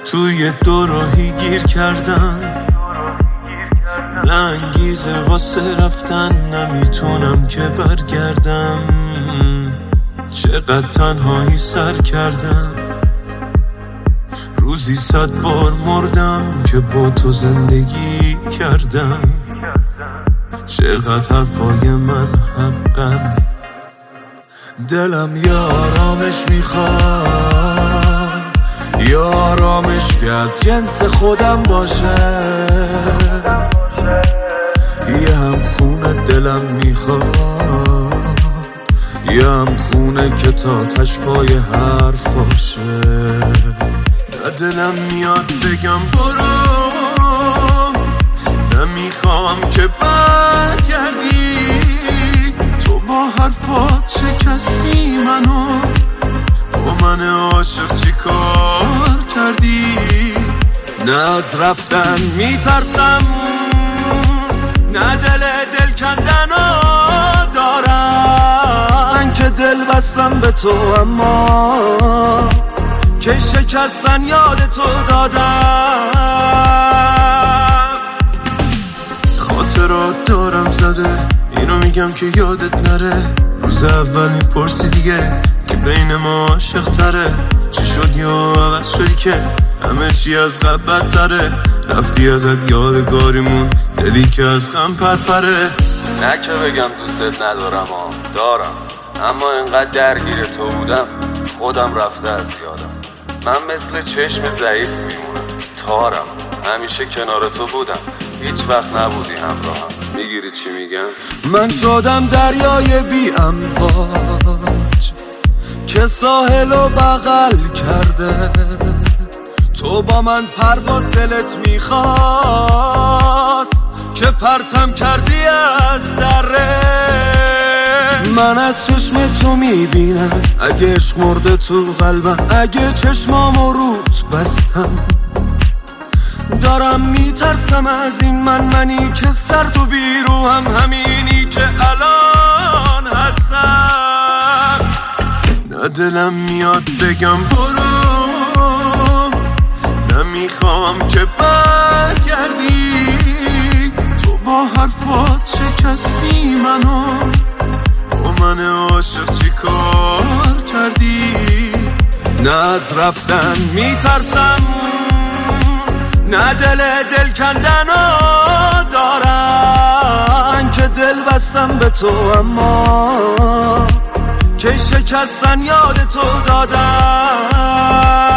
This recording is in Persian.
توی دو راهی گیر کردم، نه انگیزه واسه رفتن، نمیتونم که برگردم. چقدر تنهایی سر کردم، روزی 100 بار مردم که با تو زندگی کردم. چقدر حرفای من حقم، دلم یه آرامش میخواد، یه آرامش که از جنس خودم باشه. یه هم خونه دلم میخواد، یه هم خونه که تا تشپای حرف باشه. دلم میاد بگم برو، نمیخوام که برگردی. تو با حرفات شکستی منو، با من عاشق چی کار کردی؟ نه از رفتن میترسم، نه دل کندنو دارم. من که دل بستم به تو، اما که شکستن یاد تو دادم. خاطرات دارم زده، اینو میگم که یادت نره. روز اول میپرسی دیگه که بین ما عاشق تره. چی شد یا عوض شدی که همه چی از قبل بدتره؟ رفتی ازت یادگاریمون، دیدی که از غم پرپره. نه که بگم دوستت ندارم، دارم، اما انقدر درگیر تو بودم خودم رفته از یادم. من مثل چشم ضعیف میمونم، تارم، همیشه کنار تو بودم، هیچ وقت نبودی همراهم. میگیری چی میگم؟ من شدم دریای بی امواج که ساحلو بغل کرده. تو با من پرواز دلت میخواست که پرتم کردی از دره. من از چشم تو میبینم اگه عشق مرده تو قلبم، اگه چشمامو روت بستم. دارم میترسم از این منی که سرد و بیروهم، همینی که الان هستم. نه دلم میاد بگم برو، نمیخوام که برگردی. تو با حرفات شکستی منو، با من عاشق چی کار کردی؟ نه از رفتن میترسم، نه دل کندنو دارم. من که دل بستم به تو، اما که شکستن یاد تو دادم.